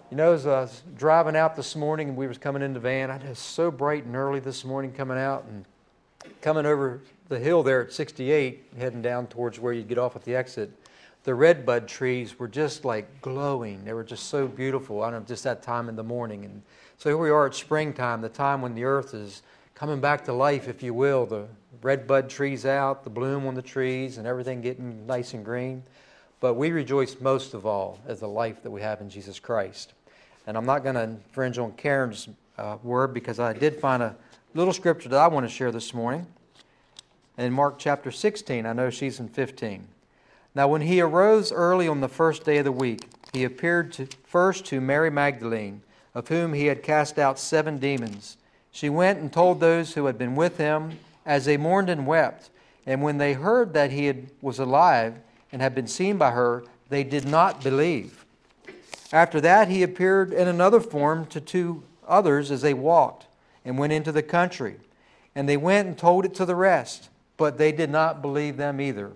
You know, as I was driving out this morning and we was coming in the van, it was so bright and early this morning coming out and coming over the hill there at 68, heading down towards where you get off at the exit. The redbud trees were just like glowing. They were just so beautiful. I don't know, just that time in the morning. And so here we are at springtime, the time when the earth is coming back to life, if you will. The redbud trees out, the bloom on the trees, and everything getting nice and green. But we rejoice most of all as the life that we have in Jesus Christ. And I'm not going to infringe on Karen's word, because I did find a little scripture that I want to share this morning. In Mark chapter 16, I know she's in 15. Now when he arose early on the first day of the week, he appeared first to Mary Magdalene, of whom he had cast out 7 demons. She went and told those who had been with him, as they mourned and wept. And when they heard that he was alive and had been seen by her, they did not believe. After that he appeared in another form to 2 others as they walked, and went into the country. And they went and told it to the rest, but they did not believe them either.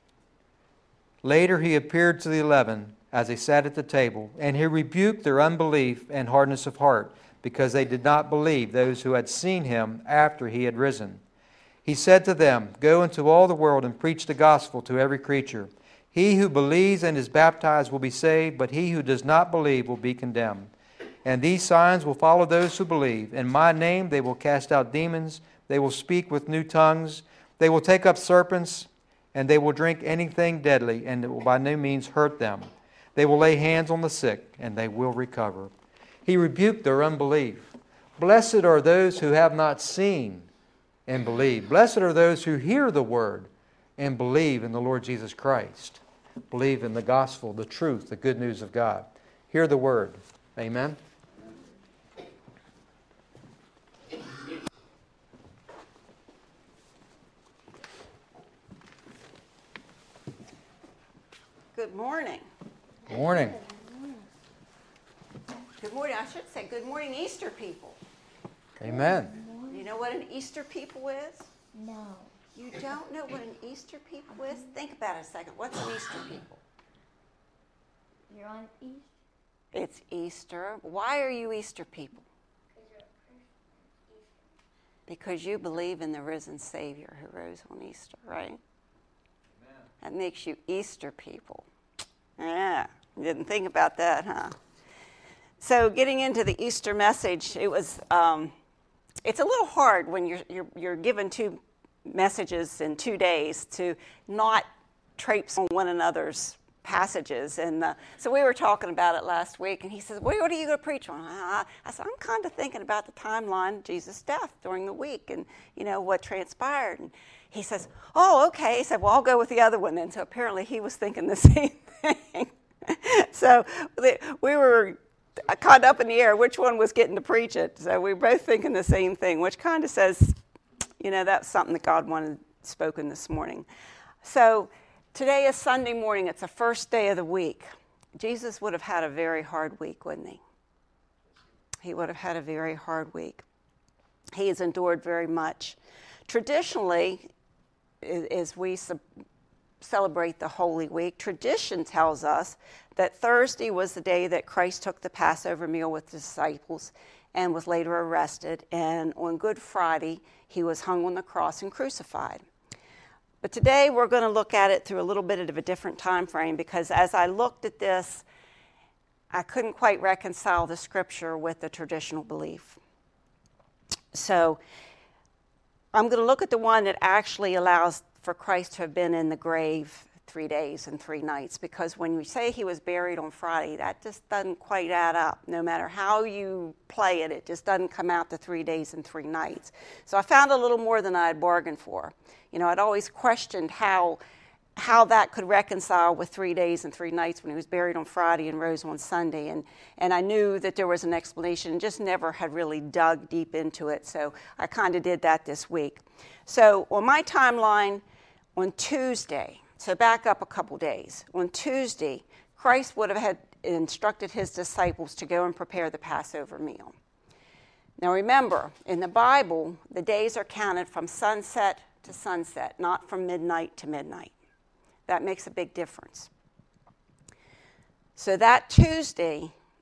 Later he appeared to the 11 as they sat at the table, and he rebuked their unbelief and hardness of heart, because they did not believe those who had seen him after he had risen. He said to them, "Go into all the world and preach the gospel to every creature. He who believes and is baptized will be saved, but he who does not believe will be condemned. And these signs will follow those who believe. In my name they will cast out demons, they will speak with new tongues, they will take up serpents, and they will drink anything deadly, and it will by no means hurt them. They will lay hands on the sick, and they will recover." He rebuked their unbelief. Blessed are those who have not seen and believe. Blessed are those who hear the word and believe in the Lord Jesus Christ. Believe in the gospel, the truth, the good news of God. Hear the word. Amen. Good morning. Good morning. Good morning. I should say good morning, Easter people. Amen. You know what an Easter people is? No. You don't know what an Easter people is? Think about it a second. What's an Easter people? You're on Easter? It's Easter. Why are you Easter people? Because you're a Christian. Because you believe in the risen Savior who rose on Easter, right? Amen. That makes you Easter people. Yeah, didn't think about that, huh? So getting into the Easter message, it was it's a little hard when you're given 2 messages in 2 days to not traipse on one another's passages. And so we were talking about it last week, and he says, "What are you going to preach on?" I said, "I'm kind of thinking about the timeline of Jesus' death during the week and, what transpired." And he says, "Oh, okay." He said, "Well, I'll go with the other one." And so apparently he was thinking the same thing. So we were caught up in the air which one was getting to preach it. So we were both thinking the same thing, which kind of says, that's something that God wanted spoken this morning. So today is Sunday morning. It's the first day of the week. Jesus would have had a very hard week, wouldn't he? He would have had a very hard week. He has endured very much. Traditionally, as we celebrate the Holy Week, tradition tells us that Thursday was the day that Christ took the Passover meal with the disciples and was later arrested. And on Good Friday, he was hung on the cross and crucified. But today we're going to look at it through a little bit of a different time frame, because as I looked at this, I couldn't quite reconcile the scripture with the traditional belief. So I'm going to look at the one that actually allows for Christ to have been in the grave 3 days and 3 nights, because when we say he was buried on Friday, that just doesn't quite add up. No matter how you play it, it just doesn't come out to 3 days and 3 nights. So I found a little more than I had bargained for. I'd always questioned how that could reconcile with 3 days and 3 nights when he was buried on Friday and rose on Sunday. And I knew that there was an explanation, just never had really dug deep into it. So I kind of did that this week. So on my timeline, on Tuesday, so back up a couple days, on Tuesday, Christ would have had instructed his disciples to go and prepare the Passover meal. Now remember, in the Bible, the days are counted from sunset to sunset, not from midnight to midnight. That makes a big difference. So that Tuesday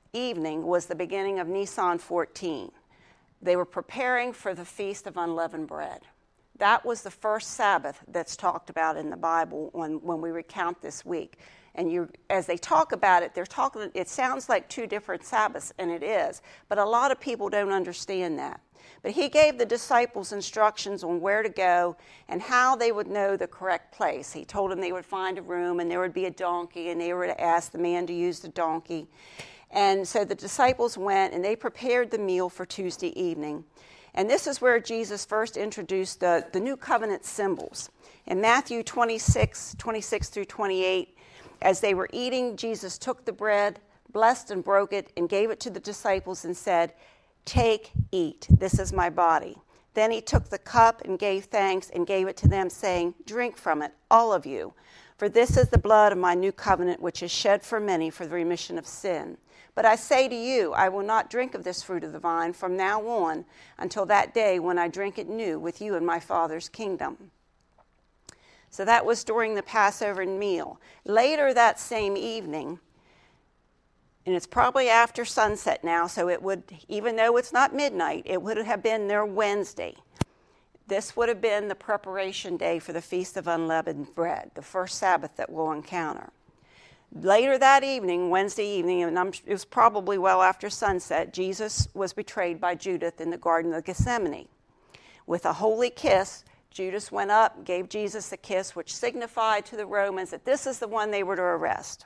evening was the beginning of Nisan 14. They were preparing for the Feast of Unleavened Bread. That was the first Sabbath that's talked about in the Bible when we recount this week. And as they talk about it, it sounds like two different Sabbaths, and it is. But a lot of people don't understand that. But he gave the disciples instructions on where to go and how they would know the correct place. He told them they would find a room, and there would be a donkey, and they were to ask the man to use the donkey. And so the disciples went, and they prepared the meal for Tuesday evening. And this is where Jesus first introduced the new covenant symbols. In Matthew 26 through 28, as they were eating, Jesus took the bread, blessed and broke it, and gave it to the disciples and said, "Take, eat, this is my body." Then he took the cup and gave thanks and gave it to them, saying, "Drink from it, all of you, for this is the blood of my new covenant, which is shed for many for the remission of sin. But I say to you, I will not drink of this fruit of the vine from now on until that day when I drink it new with you in my Father's kingdom." So that was during the Passover meal. Later that same evening, and it's probably after sunset now, so it would, even though it's not midnight, it would have been their Wednesday. This would have been the preparation day for the Feast of Unleavened Bread, the first Sabbath that we'll encounter. Later that evening, Wednesday evening, and it was probably well after sunset, Jesus was betrayed by Judas in the Garden of Gethsemane. With a holy kiss, Judas went up, gave Jesus a kiss, which signified to the Romans that this is the one they were to arrest.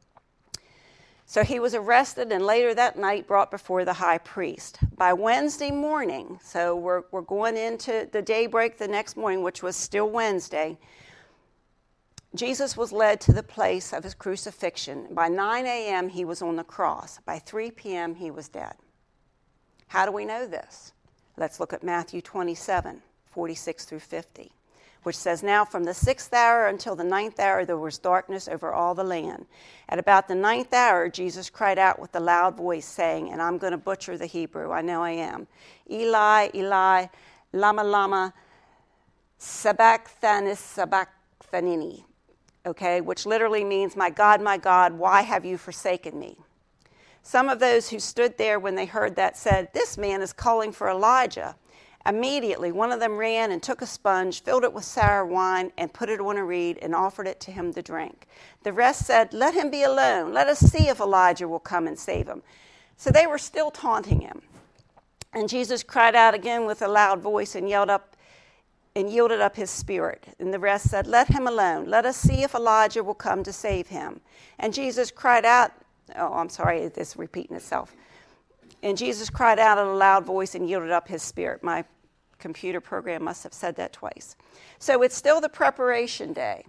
So he was arrested and later that night brought before the high priest. By Wednesday morning, so we're going into the daybreak the next morning, which was still Wednesday, Jesus was led to the place of his crucifixion. By 9 a.m., he was on the cross. By 3 p.m., he was dead. How do we know this? Let's look at Matthew 27, 46 through 50, which says, "Now from the 6th hour until the 9th hour there was darkness over all the land. At about the 9th hour, Jesus cried out with a loud voice, saying," and I'm going to butcher the Hebrew, I know I am, "Eli, Eli, lama lama, sabachthani," okay, which literally means, my God, why have you forsaken me?" Some of those who stood there when they heard that said, "This man is calling for Elijah." Immediately, one of them ran and took a sponge, filled it with sour wine, and put it on a reed and offered it to him to drink. The rest said, "Let him be alone. Let us see if Elijah will come and save him." So they were still taunting him. And Jesus cried out again with a loud voice and yielded up his spirit. And the rest said, "Let him alone. Let us see if Elijah will come to save him." And Jesus cried out, it's repeating itself. And Jesus cried out in a loud voice and yielded up his spirit. My computer program must have said that twice. So it's still the preparation day,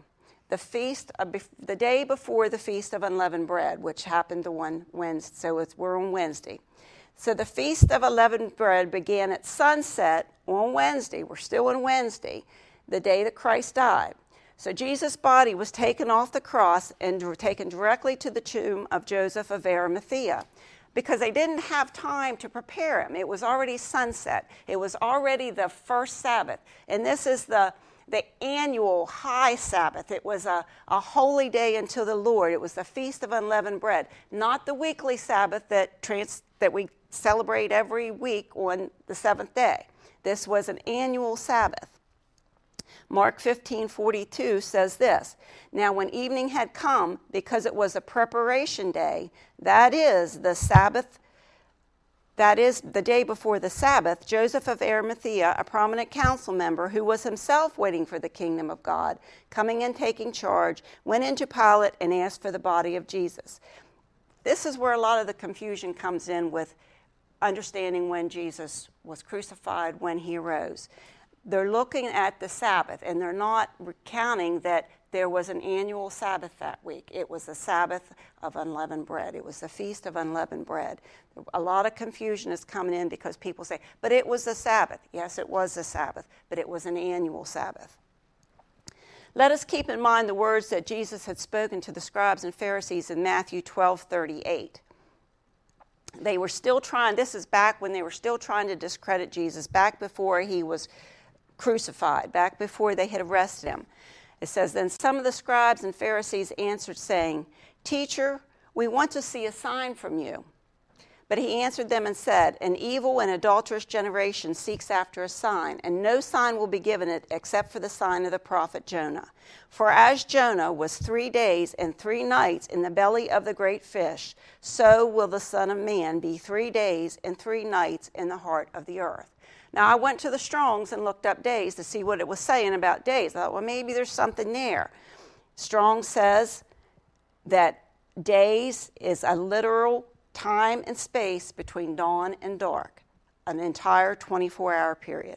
the day before the Feast of Unleavened Bread, which happened on Wednesday. So we're on Wednesday. So the Feast of Unleavened Bread began at sunset on Wednesday. We're still on Wednesday, the day that Christ died. So Jesus' body was taken off the cross and taken directly to the tomb of Joseph of Arimathea, because they didn't have time to prepare him. It was already sunset. It was already the first Sabbath. And this is the annual high Sabbath. It was a holy day unto the Lord. It was the Feast of Unleavened Bread, not the weekly Sabbath that we celebrate every week on the seventh day. This was an annual Sabbath. Mark 15:42 says this, "Now when evening had come, because it was a preparation day, that is the Sabbath, that is the day before the Sabbath, Joseph of Arimathea, a prominent council member who was himself waiting for the kingdom of God, coming and taking charge, went into Pilate and asked for the body of Jesus." This is where a lot of the confusion comes in with understanding when Jesus was crucified, when he arose. They're looking at the Sabbath, and they're not recounting that there was an annual Sabbath that week. It was the Sabbath of unleavened bread. It was the Feast of Unleavened Bread. A lot of confusion is coming in because people say, but it was the Sabbath. Yes, it was the Sabbath, but it was an annual Sabbath. Let us keep in mind the words that Jesus had spoken to the scribes and Pharisees in Matthew 12:38. They were still trying, this is back when they were still trying to discredit Jesus, back before he was crucified, back before they had arrested him. It says, "Then some of the scribes and Pharisees answered, saying, 'Teacher, we want to see a sign from you.' But he answered them and said, an evil and adulterous generation seeks after a sign, and no sign will be given it except for the sign of the prophet Jonah. For as Jonah was 3 days and 3 nights in the belly of the great fish, so will the Son of Man be 3 days and 3 nights in the heart of the earth. Now, I went to the Strong's and looked up days to see what it was saying about days. I thought, well, maybe there's something there. Strong says that days is a literal time and space between dawn and dark, an entire 24-hour period.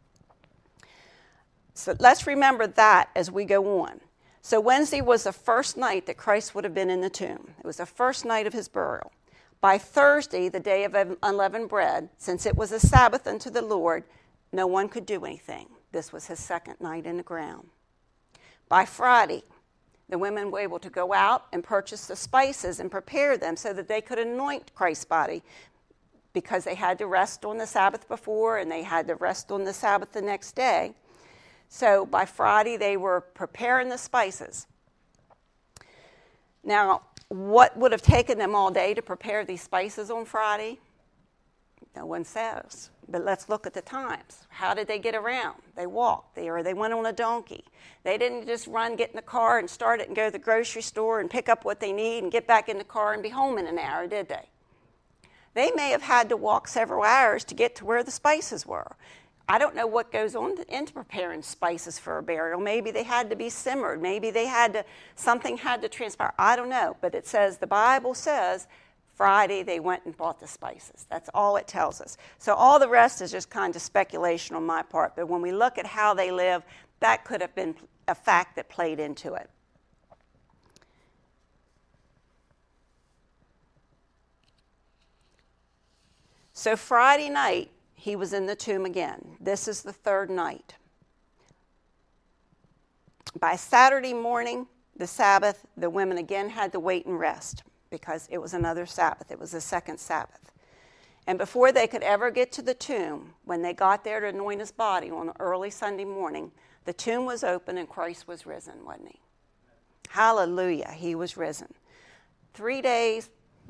So let's remember that as we go on. So Wednesday was the first night that Christ would have been in the tomb. It was the first night of his burial. By Thursday, the day of unleavened bread, since it was a Sabbath unto the Lord, no one could do anything. This was his second night in the ground. By Friday, the women were able to go out and purchase the spices and prepare them so that they could anoint Christ's body, because they had to rest on the Sabbath before and they had to rest on the Sabbath the next day. So by Friday, they were preparing the spices. Now, what would have taken them all day to prepare these spices on Friday? No one says. But let's look at the times. How did they get around? They walked, or they went on a donkey. They didn't just run, get in the car and start it and go to the grocery store and pick up what they need and get back in the car and be home in an hour, did they? They may have had to walk several hours to get to where the spices were. I don't know what goes on into preparing spices for a burial. Maybe they had to be simmered. Maybe something had to transpire. I don't know. But it says, the Bible says, Friday they went and bought the spices. That's all it tells us. So all the rest is just kind of speculation on my part. But when we look at how they live, that could have been a fact that played into it. So Friday night, he was in the tomb again. This is the third night. By Saturday morning, the Sabbath, the women again had to wait and rest because it was another Sabbath. It was the second Sabbath. And before they could ever get to the tomb, when they got there to anoint his body on early Sunday morning, the tomb was open and Christ was risen, wasn't he? Hallelujah, he was risen. 3 days,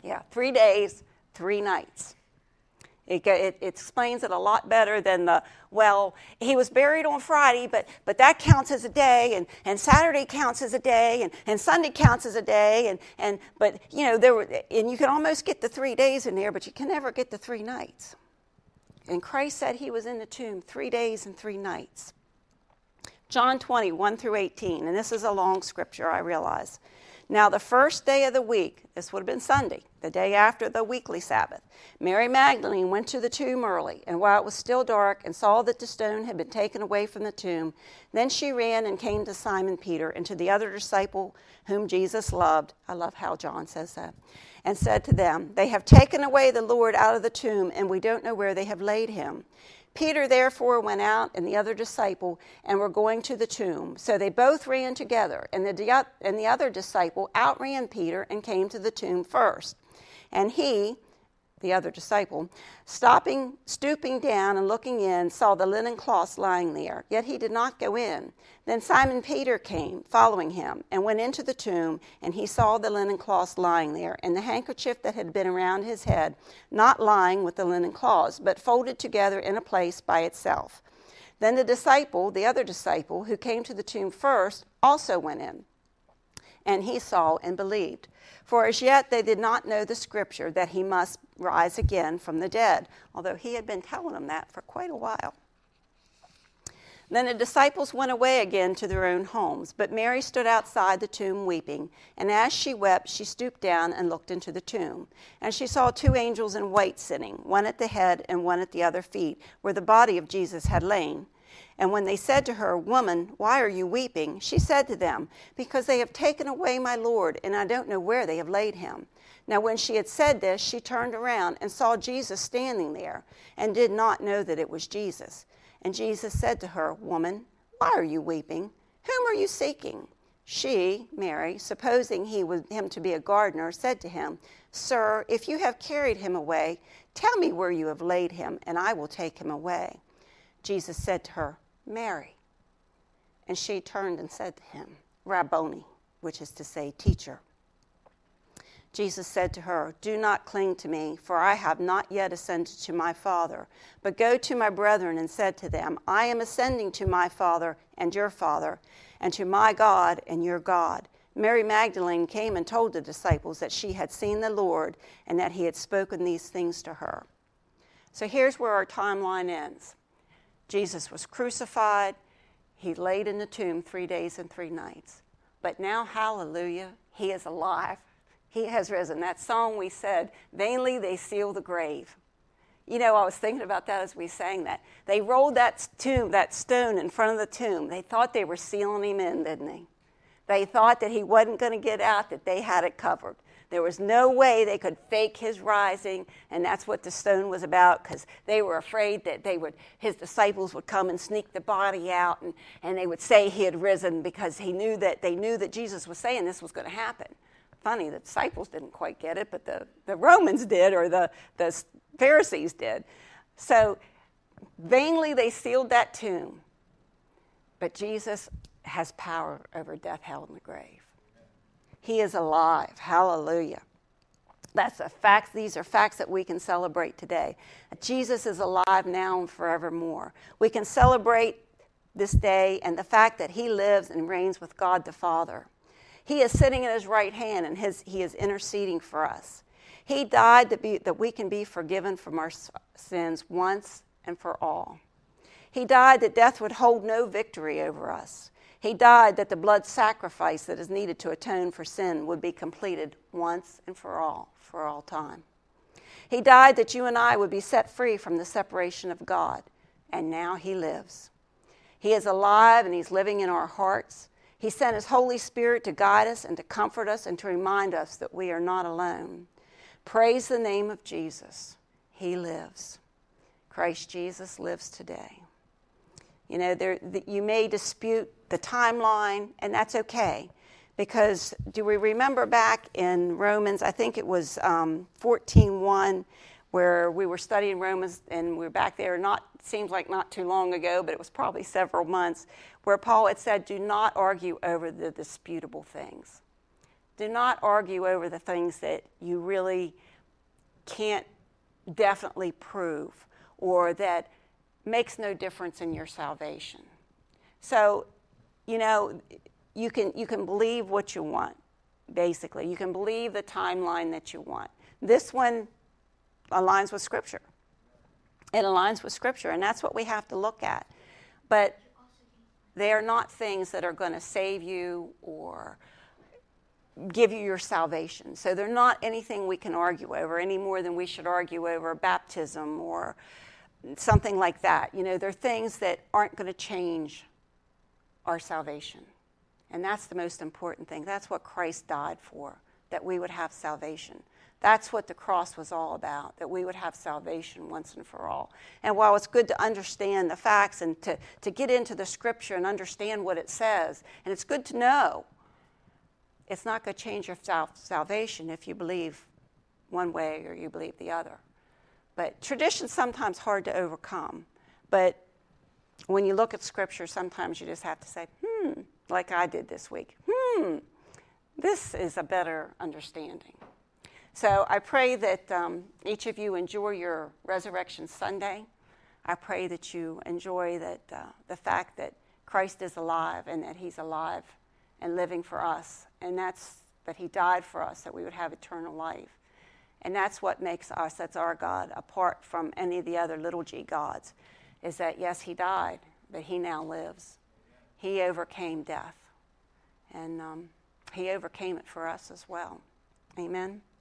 3 nights. It explains it a lot better than he was buried on Friday, but that counts as a day, and Saturday counts as a day, and Sunday counts as a day, but you can almost get the 3 days in there, but you can never get the 3 nights. And Christ said he was in the tomb 3 days and 3 nights. John 20, 1 through 18, and this is a long scripture, I realize. Now the first day of the week, this would have been Sunday, the day after the weekly Sabbath, Mary Magdalene went to the tomb early, and while it was still dark, and saw that the stone had been taken away from the tomb, then she ran and came to Simon Peter and to the other disciple whom Jesus loved. I love how John says that. And said to them, they have taken away the Lord out of the tomb, and we don't know where they have laid him. Peter therefore went out and the other disciple and were going to the tomb. So they both ran together, and the other disciple outran Peter and came to the tomb first. And he, the other disciple, stooping down and looking in, saw the linen cloths lying there, yet he did not go in. Then Simon Peter came, following him, and went into the tomb, and he saw the linen cloths lying there, and the handkerchief that had been around his head, not lying with the linen cloths, but folded together in a place by itself. Then the other disciple, who came to the tomb first, also went in, and he saw and believed. For as yet they did not know the scripture that he must rise again from the dead, although he had been telling them that for quite a while. Then the disciples went away again to their own homes, but Mary stood outside the tomb weeping, and as she wept, she stooped down and looked into the tomb. And she saw 2 angels in white sitting, one at the head and one at the other feet, where the body of Jesus had lain. And when they said to her, "Woman, why are you weeping?" she said to them, "Because they have taken away my Lord, and I don't know where they have laid him." Now when she had said this, she turned around and saw Jesus standing there, and did not know that it was Jesus. And Jesus said to her, "Woman, why are you weeping? Whom are you seeking?" She, Mary, supposing him to be a gardener, said to him, "Sir, if you have carried him away, tell me where you have laid him, and I will take him away." Jesus said to her, "Mary." And she turned and said to him, "Rabboni," which is to say, teacher. Jesus said to her, "Do not cling to me, for I have not yet ascended to my Father. But go to my brethren and said to them, I am ascending to my Father and your Father, and to my God and your God." Mary Magdalene came and told the disciples that she had seen the Lord and that he had spoken these things to her. So here's where our timeline ends. Jesus was crucified. He laid in the tomb 3 days and 3 nights. But now, hallelujah, he is alive. He has risen. That song we said, vainly they seal the grave. You know, I was thinking about that as we sang that. They rolled that stone in front of the tomb. They thought they were sealing him in, didn't they? They thought that he wasn't going to get out, that they had it covered. There was no way they could fake his rising, and that's what the stone was about, because they were afraid that his disciples would come and sneak the body out, and they would say he had risen, because they knew that Jesus was saying this was going to happen. Funny, the disciples didn't quite get it, but the Romans did, or the Pharisees did. So vainly they sealed that tomb. But Jesus has power over death, hell, and the grave. He is alive. Hallelujah. That's a fact. These are facts that we can celebrate today. Jesus is alive now and forevermore. We can celebrate this day and the fact that he lives and reigns with God the Father. He is sitting at his right hand, and he is interceding for us. He died that we can be forgiven from our sins once and for all. He died that death would hold no victory over us. He died that the blood sacrifice that is needed to atone for sin would be completed once and for all time. He died that you and I would be set free from the separation of God, and now he lives. He is alive, and he's living in our hearts. He sent his Holy Spirit to guide us and to comfort us and to remind us that we are not alone. Praise the name of Jesus. He lives. Christ Jesus lives today. You know, you may dispute the timeline, and that's okay. Because do we remember back in Romans, I think it was 14:1, where we were studying Romans, and we were back there, seems like not too long ago, but it was probably several months, where Paul had said, do not argue over the disputable things. Do not argue over the things that you really can't definitely prove, or that makes no difference in your salvation. So, you know, you can believe what you want, basically. You can believe the timeline that you want. This one aligns with Scripture. It aligns with Scripture, and that's what we have to look at. But they are not things that are going to save you or give you your salvation. So they're not anything we can argue over any more than we should argue over baptism or something like that. You know, they're things that aren't going to change our salvation. And that's the most important thing. That's what Christ died for, that we would have salvation. That's what the cross was all about, that we would have salvation once and for all. And while it's good to understand the facts and to get into the Scripture and understand what it says, and it's good to know, it's not going to change your salvation if you believe one way or you believe the other. But tradition's sometimes hard to overcome. But when you look at Scripture, sometimes you just have to say, like I did this week. This is a better understanding. So I pray that each of you enjoy your Resurrection Sunday. I pray that you enjoy the fact that Christ is alive and that he's alive and living for us. And that's that he died for us, that we would have eternal life. And that's what makes us, that's our God, apart from any of the other little g gods, is that, yes, he died, but he now lives. He overcame death. And he overcame it for us as well. Amen.